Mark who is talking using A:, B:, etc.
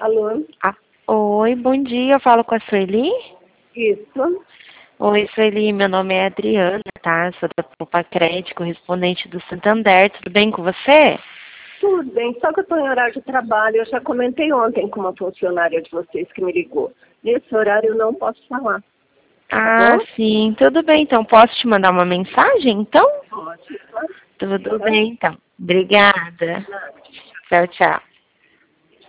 A: Alô?
B: Ah, oi, bom dia. Eu falo com a Sueli?
A: Isso.
B: Oi, Sueli. Meu nome é Adriana, tá? Sou da Poupa Crédito, correspondente do Santander. Tudo bem com você?
A: Tudo bem, só que eu estou em horário de trabalho. Eu já comentei ontem com uma funcionária de vocês que me ligou. Nesse horário eu não posso falar, tá
B: Ah,
A: bom?
B: sim. Tudo bem, então. Posso te mandar uma mensagem, então?
A: Pode, claro.
B: Tudo
A: Tá?
B: bem, então. Obrigada.
A: Nada.
B: Tchau, tchau.